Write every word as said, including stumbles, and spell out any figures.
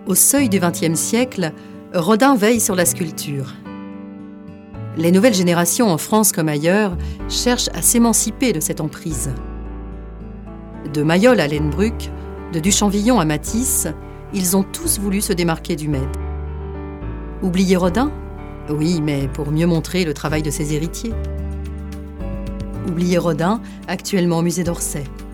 Au seuil du vingtième siècle, Rodin veille sur la sculpture. Les nouvelles générations, en France comme ailleurs, cherchent à s'émanciper de cette emprise. De Mayol à Lenbruck, de Duchamp-Villon à Matisse, ils ont tous voulu se démarquer du maître. Oublier Rodin ? Oui, mais pour mieux montrer le travail de ses héritiers. Oublier Rodin, actuellement au musée d'Orsay.